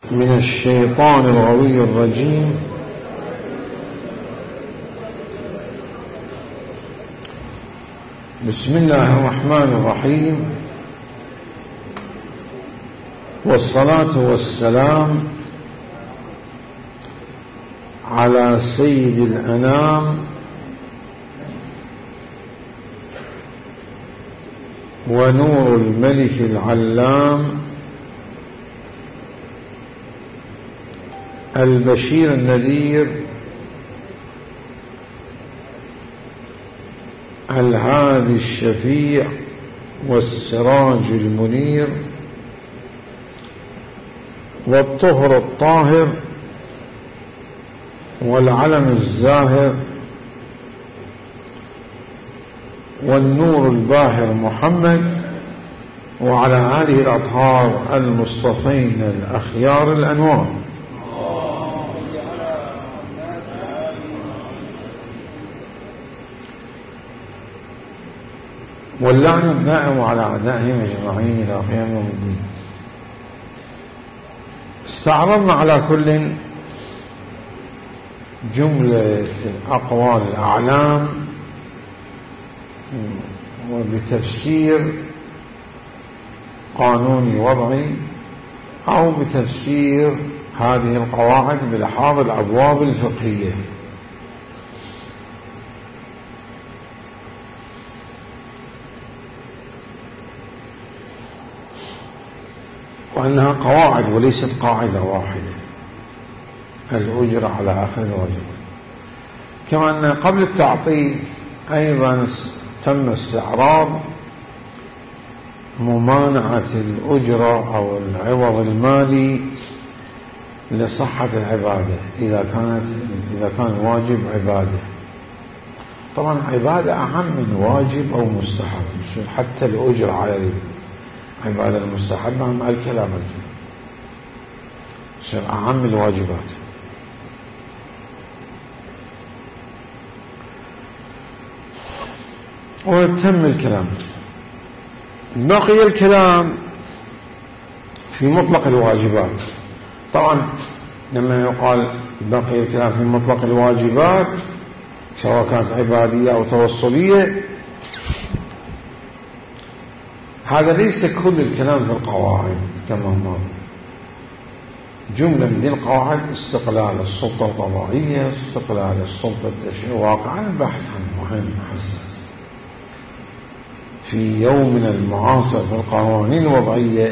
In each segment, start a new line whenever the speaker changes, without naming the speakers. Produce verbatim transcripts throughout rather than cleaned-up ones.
من الشيطان الغوي الرجيم. بسم الله الرحمن الرحيم، والصلاة والسلام على سيد الأنام ونور الملك العلام البشير النذير الهادي الشفيع والسراج المنير والطهر الطاهر والعلم الزاهر والنور الباهر محمد، وعلى آله الأطهار المصطفين الأخيار الأنوار. واللعن الدائم على أعدائهم أجمعين إلى قيام يوم الدين. استعرضنا على كل جملة الأقوال الأعلام وبتفسير قانوني وضعي أو بتفسير هذه القواعد بلحاظ الأبواب الفقهية. وأنها قواعد وليست قاعدة واحدة، الأجرة على آخر الواجب. كما أن قبل التعطيل أيضا تم استعراض ممانعة الأجرة أو العوض المالي لصحة العبادة إذا كانت إذا كان الواجب عبادة. طبعا عبادة أهم من واجب أو مستحب، حتى الأجرة على العبادة المستحبة مع الكلام الكلام يصير أهم الواجبات. وتم الكلام، بقي الكلام في مطلق الواجبات. طبعا لما يقال بقي الكلام في مطلق الواجبات سواء كانت عبادية أو توصلية، هذا ليس كل الكلام في القواعد. كما هو جملة من القواعد استقلال السلطة القضائية، استقلال السلطة التشريعية، واقعا البحث عنه مهم حساس في يومنا المعاصر في القوانين الوضعية.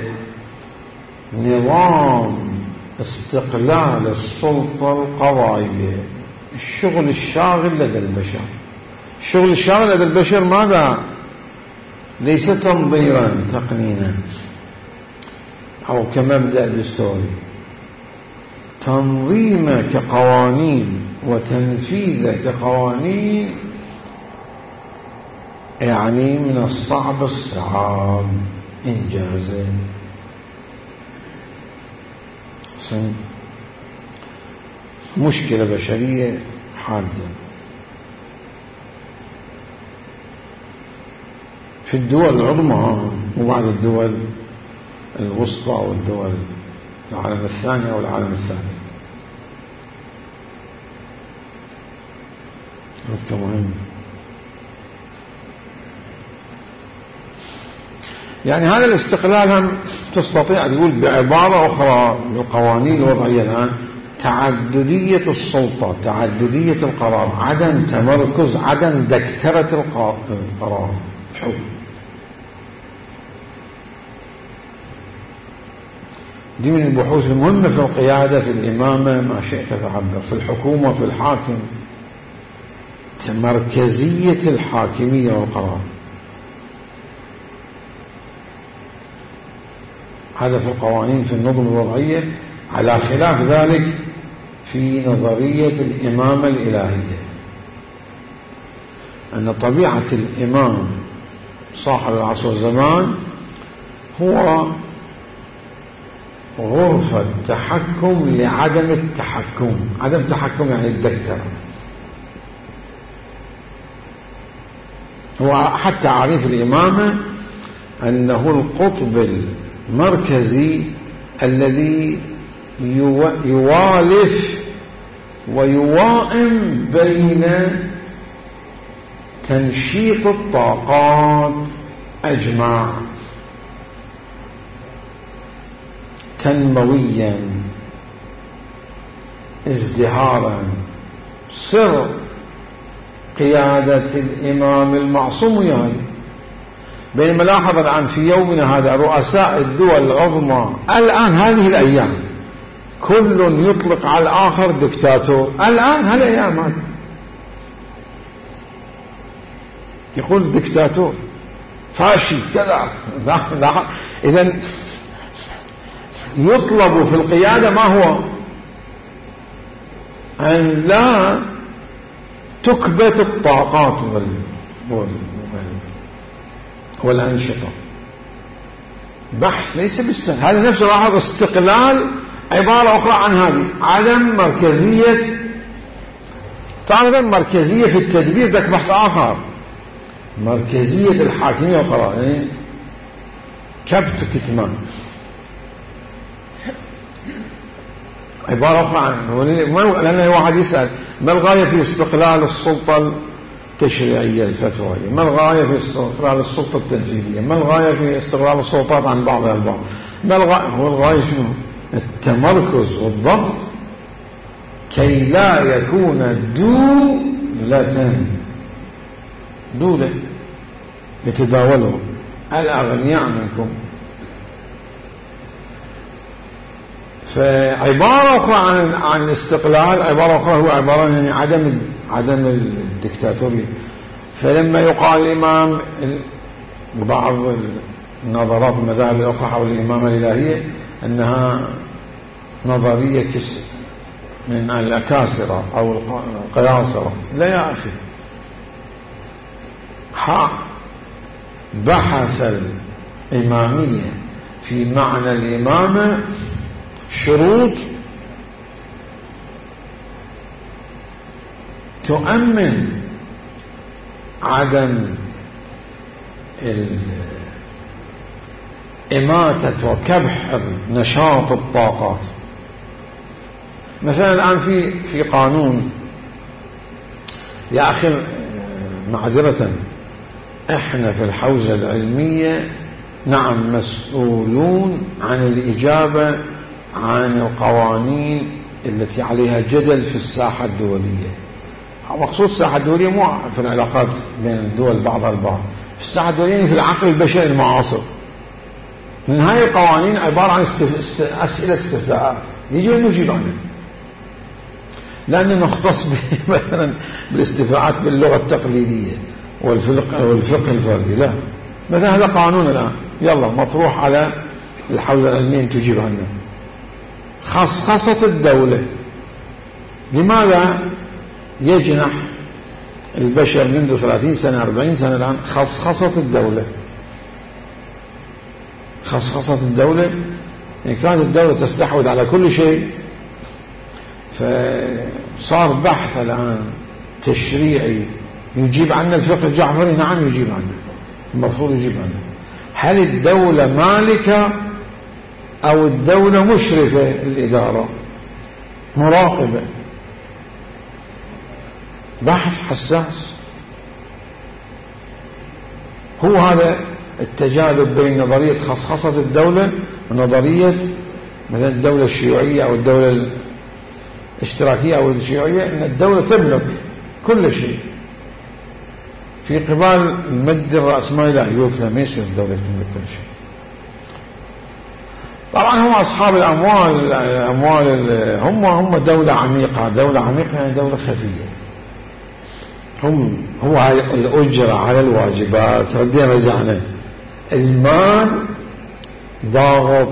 نظام استقلال السلطة القضائية الشغل الشاغل لدى البشر. الشغل الشاغل لدى البشر ماذا؟ ليس تنظيرا تقنينا أو كمبدأ دستوري، تنظيم كقوانين وتنفيذ كقوانين، يعني من الصعب الصعب إنجازه. مشكلة بشرية حادة في الدول العظمى وبعد الدول الوسطى والدول العالم الثاني أو العالم الثالث. نقطة مهمة. يعني هذا الاستقلال هم تستطيع تقول بعبارة أخرى بالقوانين الوضعية الآن تعددية السلطة، تعددية القرار، عدم تمركز، عدم دكترة القرار الحكم. دي من البحوث المهمة في القيادة، في الإمامة، ما شئت تعبر، في الحكومة، في الحاكم، مركزية الحاكمية والقرار. هذا في القوانين في النظم الوضعية، على خلاف ذلك في نظرية الإمامة الإلهية، أن طبيعة الإمام صاحب العصر والزمان هو غرفة تحكم لعدم التحكم. عدم التحكم يعني الدكتور. هو حتى تعريف الإمامة أنه القطب المركزي الذي يوالف ويوائم بين تنشيط الطاقات أجمع تنمويا ازدهارا. سر قيادة الإمام المعصوم يعني. بينما لاحظ الآن في يومنا هذا رؤساء الدول العظمى الآن هذه الأيام كل يطلق على الآخر دكتاتور. الآن هالأيام هذه يقول دكتاتور فاشي كذا. إذن يطلب في القيادة ما هو أن لا تكبت الطاقات والأنشطة. بحث ليس بالسهل. هذا نفسه لاحظ استقلال عبارة أخرى عن هذه. عدم مركزية. تعرف مركزية في التدبير ذاك بحث آخر. مركزية الحاكمية والقرار يعني كبت كتمان عبارة أخرى عنه. لأن واحد يسأل ما الغاية في استقلال السلطة التشريعية الفتوية؟ ما الغاية في استقلال السلطة التنفيذية؟ ما الغاية في استقلال السلطات عن بعضها البعض؟ ما الغاية؟ هو الغاية شنو؟ التمركز والضبط كي لا يكون دولة دولة يتداولوا الأغنياء منكم. فعبارة أخرى عن عن الاستقلال عبارة أخرى هو عبارة يعني عدم عدم الدكتاتورية. فلما يقال الإمام بعض النظرات المذاهب الأخرى حول الإمامة الإلهية أنها نظرية من الأكاسرة أو القياصرة. لا يا أخي. بحث الإمامية في معنى الإمامة شروط تؤمن عدم إماتة وكبح نشاط الطاقات. مثلا الآن في في قانون يا أخي معذرة احنا في الحوزة العلمية نعم مسؤولون عن الإجابة عن القوانين التي عليها جدل في الساحة الدولية. مقصود الساحة الدولية مو في العلاقات بين الدول بعضها البعض، في الساحة الدولية في العقل البشري المعاصر. من هاي القوانين عبارة عن استف... أسئلة استفتاءات يجي ونجيب عنها، لأنه نختص مثلا بالاستفتاءات باللغة التقليدية والفقه والفقه الفردي. لا، مثلا هذا قانون الآن يلا مطروح على الحوزة العلمية أن تجيب عنه. خصخصة الدولة. لماذا يجنح البشر منذ ثلاثين سنة أربعين سنة الآن خصخصة الدولة؟ خصخصة الدولة يعني كانت الدولة تستحوذ على كل شيء، فصار بحث الآن تشريعي يجيب عنه الفقه الجعفري. نعم يجيب عنه، المفروض يجيب عنه. هل الدولة مالكة أو الدولة مشرفة الإدارة مراقبة؟ بحث حساس. هو هذا التجاذب بين نظرية خصخصة الدولة ونظرية مثلا الدولة الشيوعية أو الدولة الاشتراكية أو الشيوعية، أن الدولة تملك كل شيء في قبال المد الرأسمالي. لا يقول لا، ما يصير الدولة تملك كل شيء. طبعا هم أصحاب الأموال الأموال هم هم دولة عميقة. دولة عميقة يعني دولة خفية. هم هو الأجرة على الواجبات. ردينا رجعنا المال ضاغط،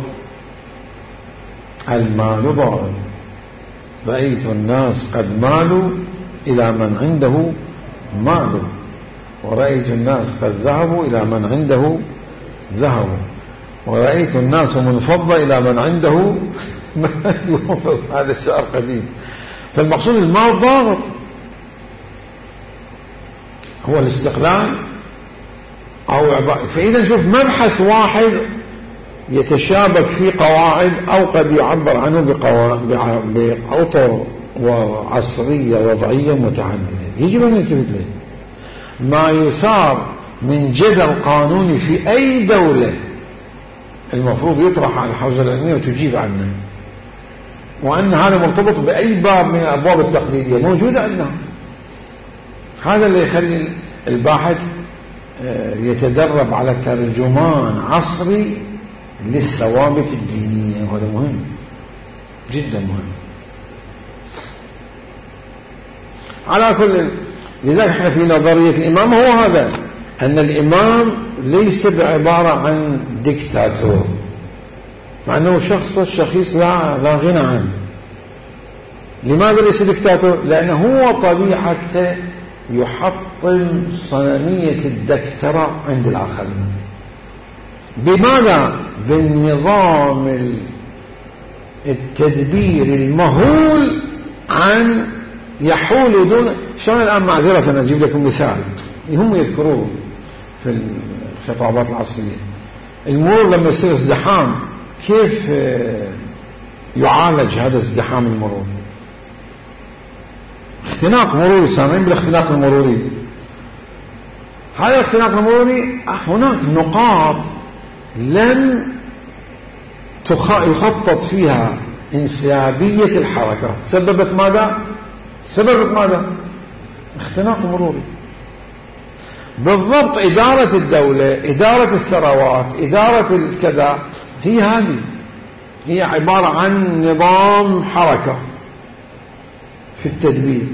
المال ضاغط. رأيت الناس قد مالوا إلى من عنده مال، ورأيت الناس قد ذهبوا إلى من عنده ذهبوا، ورأيت الناس منفضة إلى من عنده ما ينفض. هذا الشعر قديم. فالمقصود المال ضاغط. هو الاستقلال أو عبارة. فإذا شوف مبحث واحد يتشابك في قواعد أو قد يعبر عنه بأطر وعصرية وضعية متعددة. يجب أن ننتبه له. ما يثار من جدل قانوني في أي دولة المفروض يطرح على الحوزة العلمية وتجيب عنه، وأن هذا مرتبط بأي باب من الأبواب التقليدية موجودة عندنا. هذا اللي يخلي الباحث يتدرب على ترجمان عصري للثوابت الدينية، وهذا مهم جدا مهم. على كل، لذلك احنا في نظرية الإمام هو هذا، أن الإمام ليس بعبارة عن ديكتاتور، مع أنه شخص الشخيص لا, لا غنى عنه. لماذا ليس ديكتاتور؟ لأنه هو طبيعته يحطم صنمية الدكترة عند الآخرين. بماذا؟ بالنظام التدبير المهول عن يحول دون. شلون الآن معذرة أنا أجيب لكم مثال هم يذكروه في الخطابات العصرية. المرور لما يصير ازدحام كيف يعالج هذا ازدحام المرور؟ اختناق مروري، سامعين بالاختناق المروري؟ هذا الاختناق المروري هناك نقاط لم يخطط فيها انسيابية الحركة، سببت ماذا؟ سببت ماذا؟ اختناق مروري. بالضبط إدارة الدولة، إدارة الثروات، إدارة الكذا، هي هذه، هي عبارة عن نظام حركة في التدبير.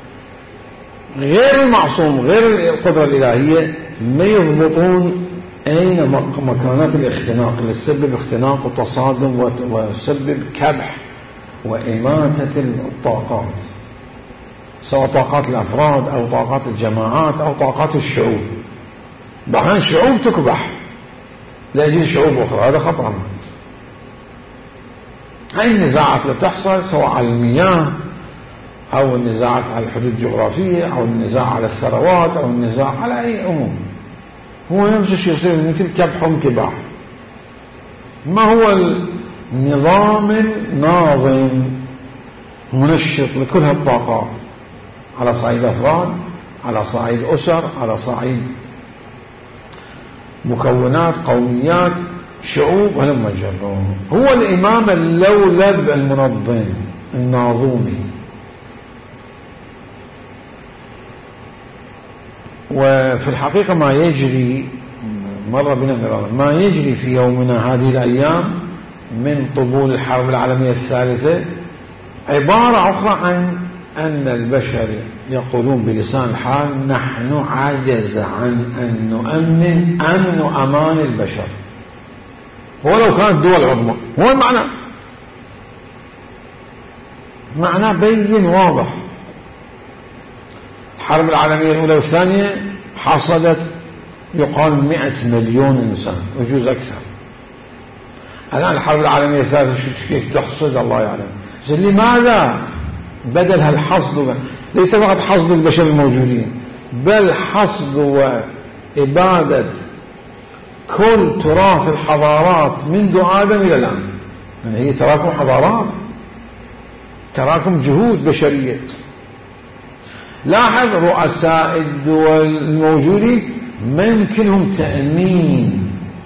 غير المعصوم، غير القدرة الإلهية، ما يضبطون أين مكانات الاختناق اللي تسبب اختناق وتصادم وتسبب كبح وإماتة الطاقات، سواء طاقات الأفراد أو طاقات الجماعات أو طاقات الشعوب. بعض شعوب تكبح لأجل شعوب أخرى، هذا خطر. هاي النزاعات اللي تحصل سواء على المياه أو النزاعات على الحدود الجغرافية أو النزاع على الثروات أو النزاع على أي أمور، هو نفس الشيء يصير مثل كبح وانكباح. ما هو النظام الناظم منشط لكل هالطاقات على صعيد أفراد، على صعيد أسر، على صعيد مكونات، قوميات، شعوب، ولما جروا. هو الإمام اللولب المنظم الناظومي. وفي الحقيقة ما يجري مرة بنا مرارا ما يجري في يومنا هذه الأيام من طبول الحرب العالمية الثالثة عبارة أخرى عن أن البشر يقولون بلسان الحال نحن عجز عن أن نؤمن أمن وأمان البشر ولو كانت دول عظمى. هو المعنى، معنى بين واضح. الحرب العالمية الأولى والثانية حصدت يقال مئة مليون إنسان ويجوز أكثر. الآن الحرب العالمية الثالثة كيف تحصد الله يعلم. لماذا بدل هالحصد؟ ليس فقط حصد البشر الموجودين، بل حصد وإبادة كل تراث الحضارات منذ آدم إلى الآن. يعني هي تراكم حضارات، تراكم جهود بشرية. لاحظ رؤساء الدول الموجودين ما يمكنهم تأمين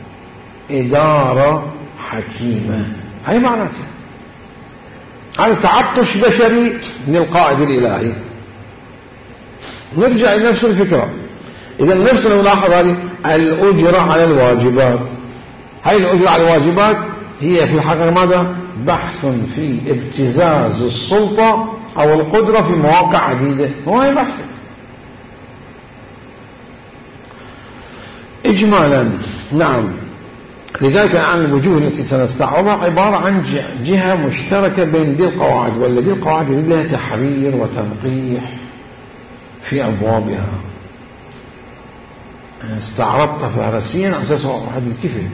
إدارة حكيمة. هاي معناتها هذا تعطش بشري للقائد الإلهي. نرجع إلى نفس الفكرة. إذا نفس نلاحظ هذه الأجرة على الواجبات. هاي الأجرة على الواجبات هي في الحقيقة ماذا؟ بحث في ابتزاز السلطة أو القدرة في مواقع عديدة. هو هي بحث. إجمالا نعم. لذلك الآن الوجوه التي سنستعرضها عبارة عن جهة مشتركة بين دي القواعد والذي القواعد لها تحرير وتنقيح في أبوابها. استعرضتها فهرسيا على أساس واحد يلتفت.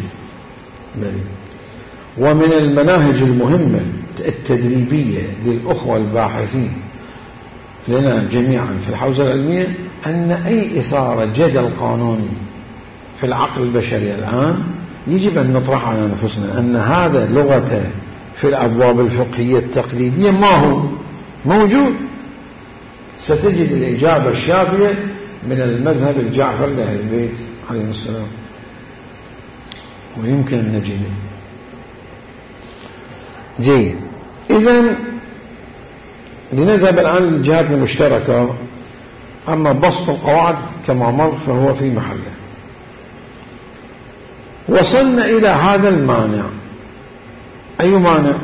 ومن المناهج المهمة التدريبية للأخوة الباحثين لنا جميعا في الحوزة العلمية أن أي إثارة جدل قانوني في العقل البشري الآن يجب أن نطرح على أنفسنا أن هذا لغته في الأبواب الفقهية التقليدية ما هو موجود. ستجد الإجابة الشافية من المذهب الجعفري لأهل البيت عليه السلام، ويمكن أن نجده. جيد، إذن لنذهب الآن للجهات المشتركة. أما بسط القواعد كما مر فهو في محله. وصلنا إلى هذا المانع. أي مانع؟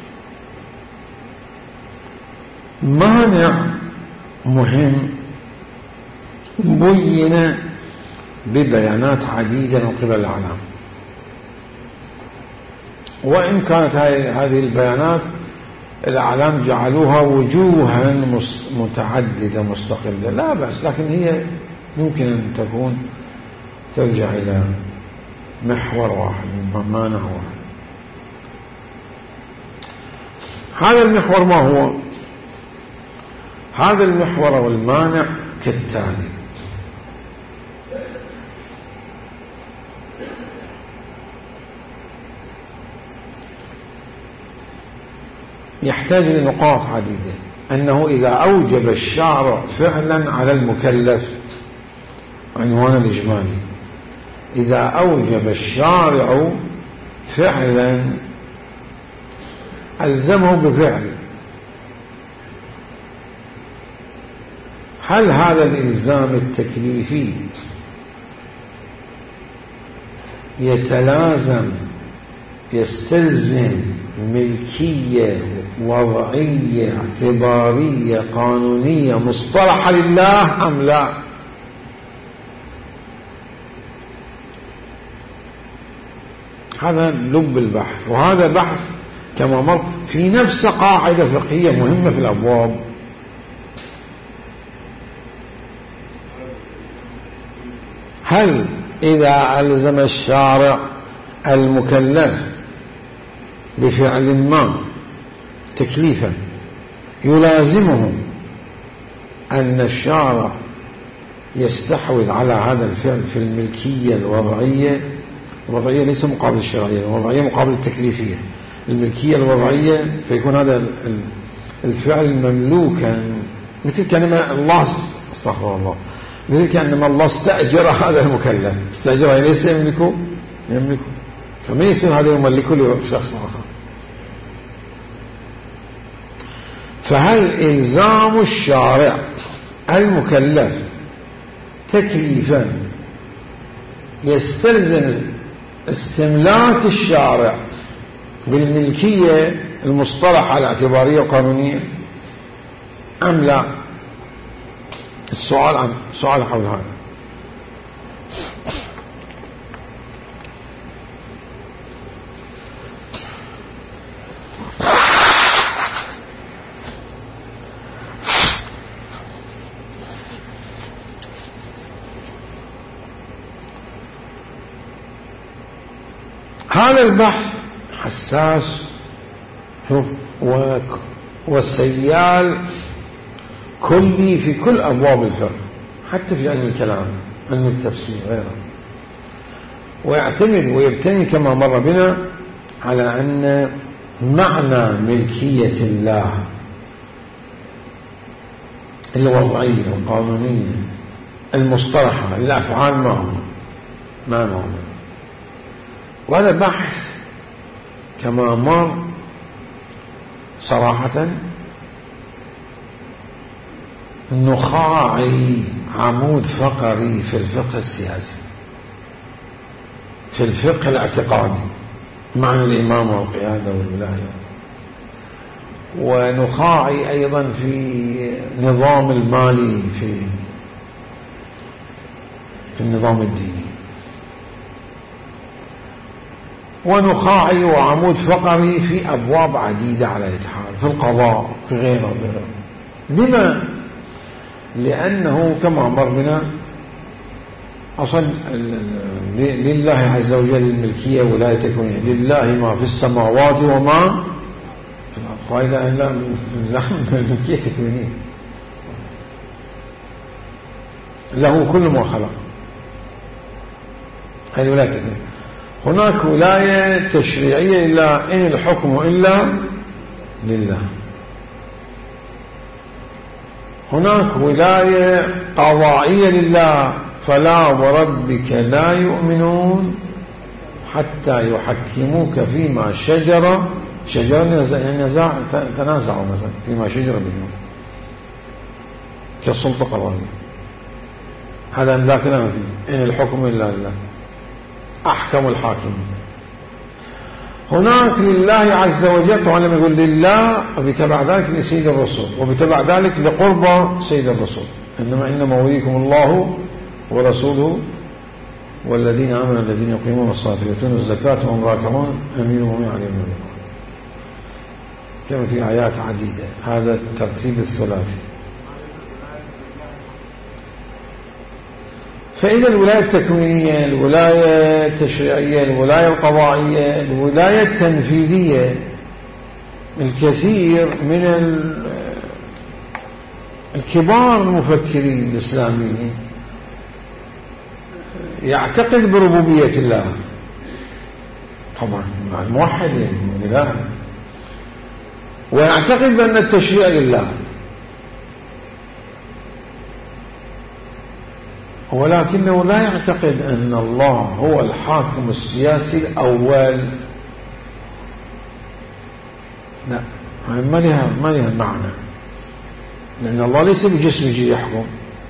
مانع مهم بين ببيانات عديدة من قبل الأعلام، وإن كانت هذه البيانات الأعلام جعلوها وجوها متعددة مستقلة لا بأس، لكن هي يمكن أن تكون ترجع إلى محور واحد، مانع واحد. هذا المحور ما هو؟ هذا المحور والمانع كالتالي: يحتاج لنقاط عديدة. أنه إذا أوجب الشارع فعلا على المكلف، عنوان الإجمالي، إذا أوجب الشارع فعلا ألزمه بفعل، هل هذا الإلزام التكليفي يتلازم يستلزم ملكية وضعية اعتبارية قانونية مصطلحة لله أم لا؟ هذا لب البحث، وهذا بحث كما مر في نفس قاعدة فقهية مهمة في الأبواب. هل إذا ألزم الشارع المكلف بفعل ما تكليفا يلازمه أن الشارع يستحوذ على هذا الفعل في الملكية الوضعية؟ الوضعية ليس مقابل الشرعية، الوضعية مقابل التكليفية. الملكية الوضعية فيكون هذا الفعل مملوكا، مثل كأنما الله استغفر الله مثل كأنما الله استأجر هذا المكلف، استأجره ليس يملكه يملكه فما يصير هذا يملكه لشخص آخر. فهل إلزام الشارع المكلف تكليفا يستلزم استملاك الشارع بالملكية المصطلحة الاعتبارية القانونية أم لا؟ السؤال عن سؤال حول هذا. هذا البحث حساس وسيال كلي في كل أبواب الفقه، حتى في علم الكلام، علم التفسير غيره، ويعتمد ويبتني كما مر بنا على أن معنى ملكية الله الوضعية القانونية المصطلحة الأفعال ما هو ما هو وهذا بحث كما مر صراحة نخاعي عمود فقري في الفقه السياسي، في الفقه الاعتقادي، معنى الإمامة والقيادة والولاية، ونخاعي أيضا في نظام المالي في في النظام الديني، ونخاعي وعمود فقري في أبواب عديدة على إتحال، في القضاء، في غيره وغيره. لما؟ لأنه كما مر بنا أصلا لله عز وجل الملكية ولا تكونية، لله ما في السماوات وما في الأرض، فإذا لا الملكية تكونية، له كل ما خلق، هذه ولا تكونية. هناك ولاية تشريعية لله، إن الحكم إلا لله. هناك ولاية قضائية لله، فلا وربك لا يؤمنون حتى يحكموك فيما شجر شجر نزاع تنازعوا مثلا فيما شجر بينهم كالسلطة قضائية، هذا لا كلام فيه، إن الحكم إلا لله، أحكم الحاكمين. هناك لله عز وجل، طبعا لما يقول لله وبتبع ذلك لسيد الرسول وبتبع ذلك لقرب سيد الرسول، إنما إنما وليكم الله ورسوله والذين آمنوا الذين يقيمون الصلاة ويؤتون الزكاة وهم راكعون أمير المؤمنين عليهم الرضوان، كما في آيات عديدة. هذا الترتيب الثلاثي. فإذا الولاية التكوينية، الولاية التشريعية، الولاية القضائية، الولاية التنفيذية، الكثير من الكبار المفكرين الإسلاميين يعتقد بربوبية الله، طبعا مع الموحد لله، ويعتقد بأن التشريع لله، ولكنه لا يعتقد أن الله هو الحاكم السياسي الأول. لا، ما لها ما لها معنى، لأن الله ليس بجسم يجي يحكم.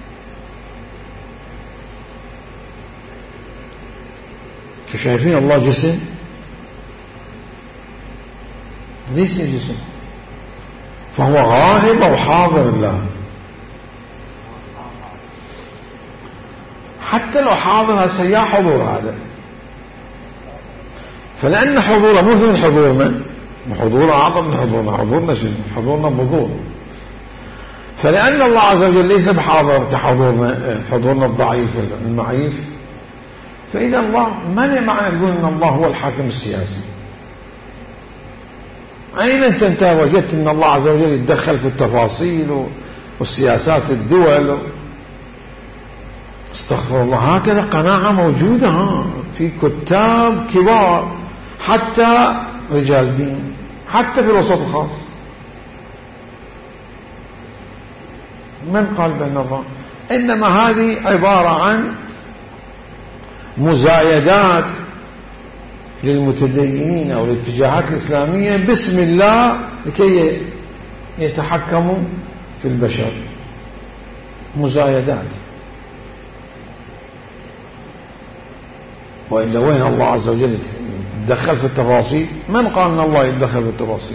شايفين الله جسم؟ ليس جسم، فهو غائب أو حاضر الله. حتى لو حاضر هسه يا حضور هذا، فلأن حضوره مو مثل حضورنا، حضوره أعظم من حضورنا، حضورنا شنو؟ حضورنا بحضور. فلأن الله عز وجل ليس بحاضر كحضورنا، حضورنا الضعيف المعيف، فإذا الله ما له معنى تقول أن الله هو الحاكم السياسي. أين أنت أنت وجدت أن الله عز وجل يتدخل في التفاصيل والسياسات الدول؟ استغفر الله. هكذا قناعة موجودة ها في كتاب كبار، حتى رجال دين، حتى في الوسط الخاص. من قال بأن الله؟ إنما هذه عبارة عن مزايدات للمتدينين أو الاتجاهات الإسلامية باسم الله لكي يتحكموا في البشر، مزايدات. وإلا وين الله عز وجل يتدخل في التفاصيل؟ من قال أن الله يتدخل في التفاصيل؟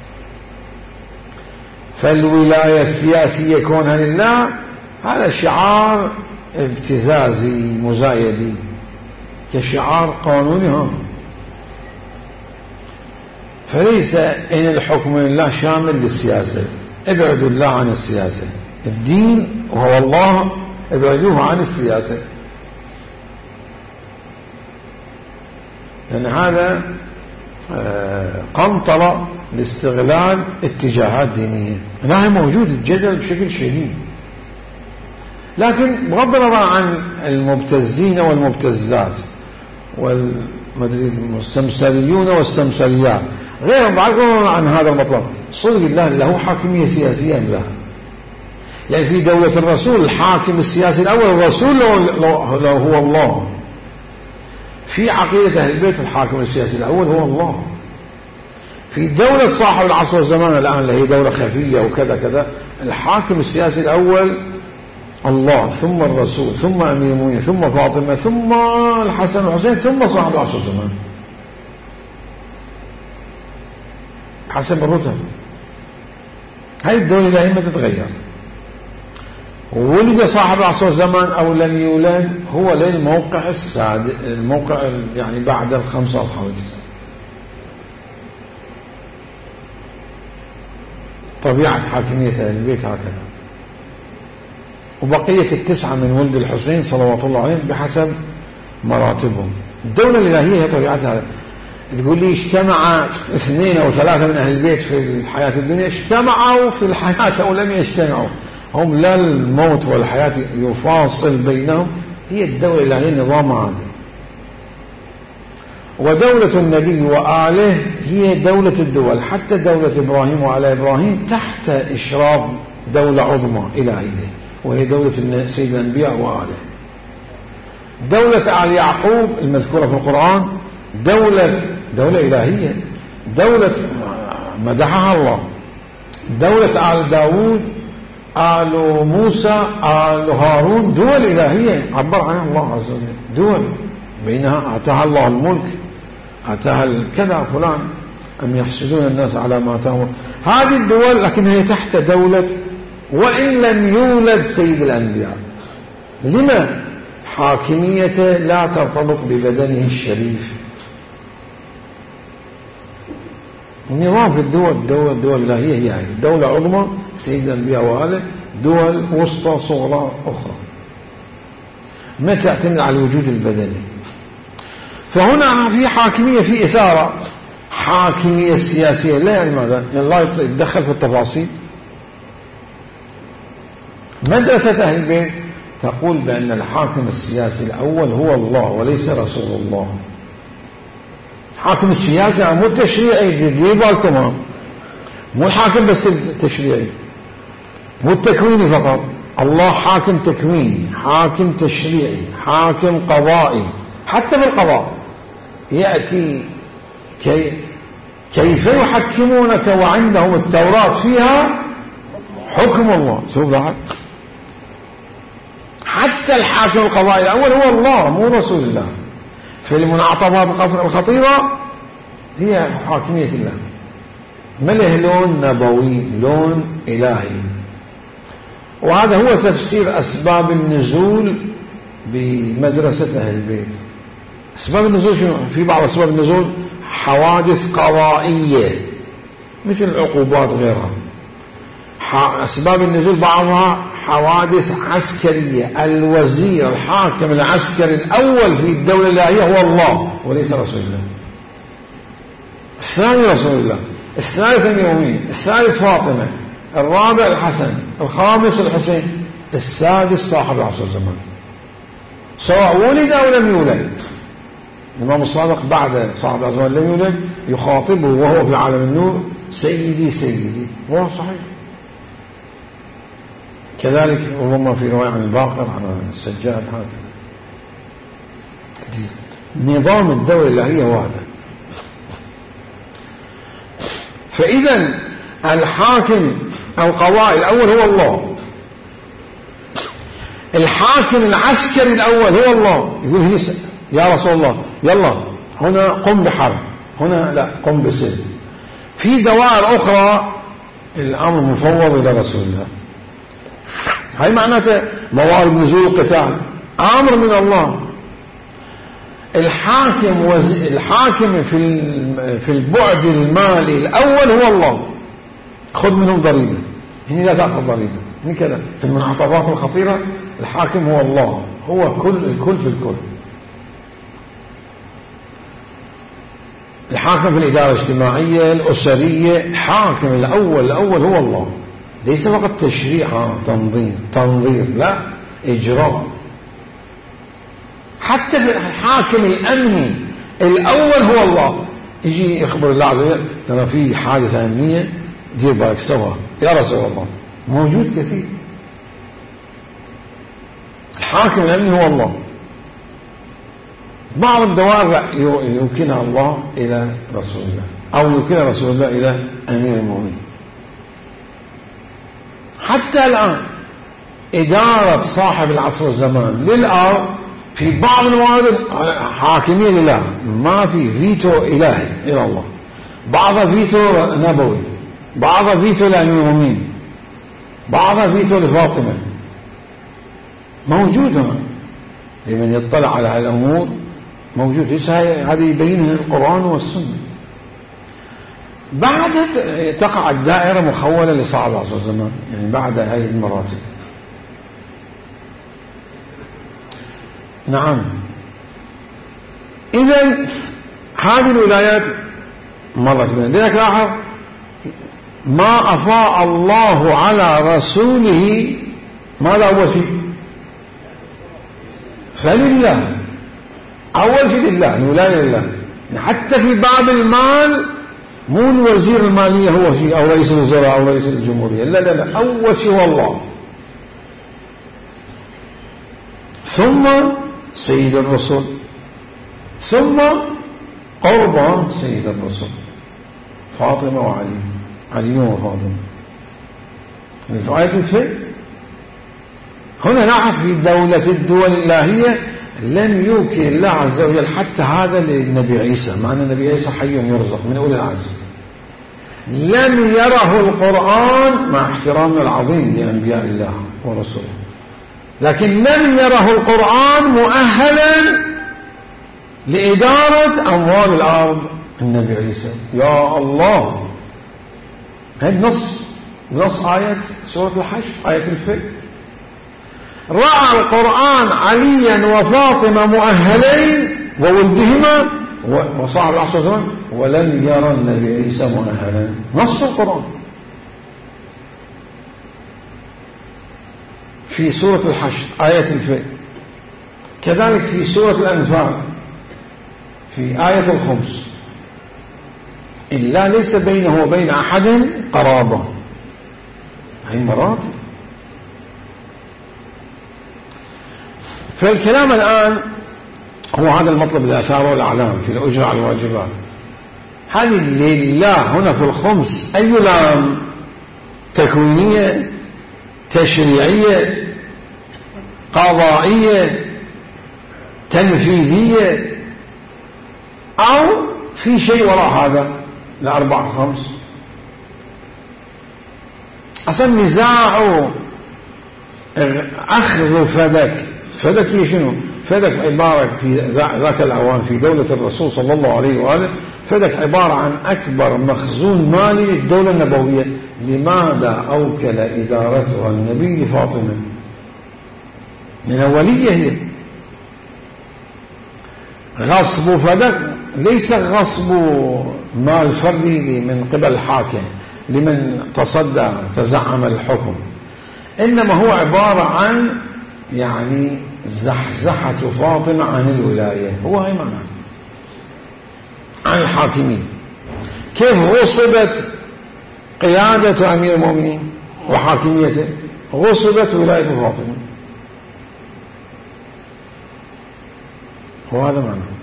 فالولاية السياسية كونها لله هذا شعار ابتزازي مزايدي كشعار قانوني هم. فليس إن الحكم لله شامل للسياسة، ابعدوا الله عن السياسة. الدين وهو الله ابعدوه عن السياسة، لأن هذا قنطرة لاستغلال اتجاهات دينية. هذا موجود الجدل بشكل شديد، لكن بغض النظر عن المبتزين والمبتزات والسمسريون والسمسريات غيرهم، بعد عن هذا المطلب صدق الله له حاكمية سياسية لا؟ يعني في دولة الرسول الحاكم السياسي الأول الرسول لو, لو هو الله. في عقيدة أهل البيت الحاكم السياسي الأول هو الله. في دولة صاحب العصر والزمان الآن اللي هي دولة خفية وكذا كذا، الحاكم السياسي الأول الله، ثم الرسول، ثم أمير المؤمنين، ثم فاطمة، ثم الحسن والحسين، ثم صاحب العصر والزمان حسب الرتب. هاي الدولة الإلهية ما تتغير. ولد صاحب العصر والزمان أو لم يولد هو للموقع السادس، الموقع يعني بعد الخمسة أصحاب الجزء. طبيعة حاكمية أهل البيت هكذا. وبقية التسعة من ولد الحسين صلوات الله عليهم بحسب مراتبهم. الدولة الإلهية هي طبيعتها. تقول لي اجتمع اثنين أو ثلاثة من أهل البيت في الحياة الدنيا، اجتمعوا في الحياة أو لم يجتمعوا، هم لا الموت والحياة يفاصل بينهم. هي الدولة الإلهية نظام هذا. ودولة النبي وآله هي دولة الدول، حتى دولة إبراهيم وعلى إبراهيم تحت إشراف دولة عظمى إلهية وهي دولة سيد الأنبياء وآله. دولة آل يعقوب المذكورة في القرآن دولة دولة إلهية، دولة مدحها الله. دولة آل داود، آل موسى، آل هارون دول إلهية عبر عنها الله عز وجل، دول بينها آتاها الله الملك، آتاها كذا فلان، أم يحسدون الناس على ما آتاهم. هذه الدول لكن هي تحت دولة وإن لم يولد سيد الأنبياء. لما؟ حاكميته لا ترتبط ببدنه الشريف. النظام في الدول الدول الدول الإلهية هي هي دولة عظمى سيد الأنبياء وآله، دول وسطى صغرى أخرى ما تعتمد على الوجود البدني. فهنا في حاكمية، في إثارة حاكمية سياسية. لا يعني ماذا؟ يعني الله يتدخل في التفاصيل. مدرسة أهل البيت تقول بأن الحاكم السياسي الأول هو الله وليس رسول الله. حاكم السياسي يعني مو التشريعي، دير بالكم، مو الحاكم بس التشريعي، مو التكويني فقط. الله حاكم تكويني، حاكم تشريعي، حاكم قضائي. حتى بالقضاء يأتي كي كيف يحكمونك وعندهم التوراة فيها حكم الله. شوف بعد، حتى الحاكم القضائي الأول هو الله مو رسول الله. في المنعطفات الخطيرة هي حاكمية الله، ما له لون نبوي، لون إلهي. وهذا هو تفسير أسباب النزول بمدرسة أهل البيت. أسباب النزول شنو؟ في بعض أسباب النزول حوادث قضائية مثل العقوبات غيرها. أسباب النزول بعضها حوادث عسكرية. الوزير الحاكم العسكري الأول في الدولة الإلهية هو الله وليس رسول الله. الثاني رسول الله، الثالث اليومين، الثالث فاطمة، الرابع الحسن، الخامس الحسين، السادس صاحب العصر الزمان، سواء ولد أو لم يولد. الإمام الصادق بعد صاحب العصر الزمان لم يولد يخاطبه وهو في عالم النور سيدي سيدي، وهو صحيح. كذلك ربما في رواية عن الباقر عن السجاد. هكذا نظام الدولة الإلهية هذا. فإذا الحاكم القضائي الأول هو الله، الحاكم العسكري الأول هو الله. يقول يا رسول الله يلا هنا قم بحرب، هنا لا قم بسلم. في دوائر أخرى الأمر مفوض إلى رسول الله. هاي معناته موارد نزول قتال أمر من الله. الحاكم وز... الحاكم في في البعد المالي الأول هو الله. خذ منهم ضريبة، هنا لا تأخذ ضريبة، هنا كذا. في المنعطفات الخطيرة الحاكم هو الله، هو كل الكل في الكل. الحاكم في الإدارة الاجتماعية الأسرية الحاكم الأول الأول هو الله، ليس فقط تشريع تنظيم تنظير، لا إجراء. حتى في الحاكم الأمني الأول هو الله. يجي يخبر الله عز وجل ترى في حادثة أمنية دير بالك سوا يا رسول الله، موجود كثير. الحاكم الأمني هو الله. بعض الدوائر يوكلها الله إلى رسول الله أو يوكلها رسول الله إلى أمير المؤمنين. حتى الآن إدارة صاحب العصر والزمان للأرض في بعض الموارد حاكمية لله، ما في فيتو إلهي إلى الله. بعضها فيتو نبوي، بعضها فيتو لأمير المؤمنين، بعضها فيتو لفاطمة. موجود هنا لمن يطلع على الأمور موجود. هذه يبينها القرآن والسنة. بعد تقع الدائرة مخولة لصاحب العصر والزمان، يعني بعد هذه المراتب. نعم. إذن هذه الولايات مرت بنا. لذلك لاحظ ما أفاء الله على رسوله ماذا أول شيء؟ فلله. أول شيء لله، الولاية لله. حتى في باب المال مو وزير المالية هو شيء أو رئيس الوزراء أو رئيس الجمهورية، لا لا لا، أول شيء هو الله، ثم سيد الرسل، ثم قرب سيد الرسل فاطمة وعلي، علي وفاطمة. في آية الفيل هنا لاحظ في دولة الدول الإلهية لم يوكي الله عز وجل حتى هذا للنبي عيسى، مع أن النبي عيسى حي يرزق من أولي العزم، لم يره القرآن مع احترامنا العظيم لأنبياء الله ورسوله، لكن لم يره القرآن مؤهلا لإدارة أموال الأرض النبي عيسى. يا الله، هذا نص نص آية سورة الحشر، آية الفيل، رأى القرآن عليا وفاطمة مؤهلين وولدهما وصاحب العصر والزمان، ولم يرى النبي عيسى مؤهلا، نص القرآن في سورة الحشر آية الفيل. كذلك في سورة الأنفال في آية الخمس، إلا ليس بينه وبين أحد قرابة، هي مراتب. فالكلام الآن هو هذا المطلب، الآثار والأعلام في الأجرة على الواجبات. هذه لله هنا في الخمس أي لام؟ تكوينية، تشريعية، قضائية، تنفيذية، أو في شيء وراء هذا الأربع خمس؟ أصلا نزاع أخذ فدك، فدك هي شنو؟ فدك عبارة في ذاك الأوان في دولة الرسول صلى الله عليه وآله، فدك عبارة عن أكبر مخزون مالي للدولة النبوية. لماذا أوكل إدارتها النبي لفاطمة؟ من ولية هي. غصب فدك ليس غصب مال فردي من قبل الحاكم لمن تصدى تزعم الحكم، إنما هو عبارة عن يعني زحزحة فاطمة عن الولاية، هو هي معناه عن الحاكمية. كيف غصبت قيادة أمير المؤمنين وحاكميته؟ غصبت ولاية فاطمة، هو هذا معناه.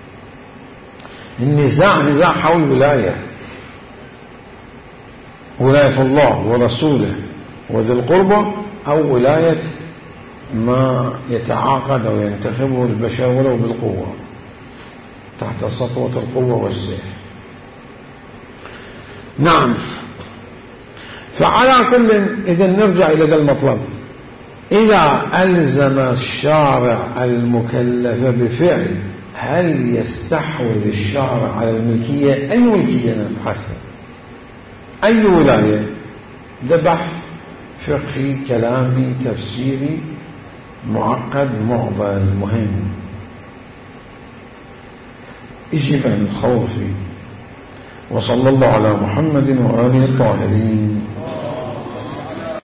النزاع نزاع حول ولاية، ولاية الله ورسوله وذي القربى، أو ولاية ما يتعاقد أو ينتخبه البشر ولو بالقوة تحت سطوة القوة والسيف. نعم. فعلى كل، إذا نرجع إلى ذا المطلب، إذا ألزم الشارع المكلف بفعل، هل يستحوذ الشارع على الملكية؟ أي ملكية نبحث؟ أي ولاية؟ ده بحث فقهي كلامي تفسيري معقد معضل مهم، يجب أن نخوض فيه. وصلى الله على محمد وآله الطاهرين.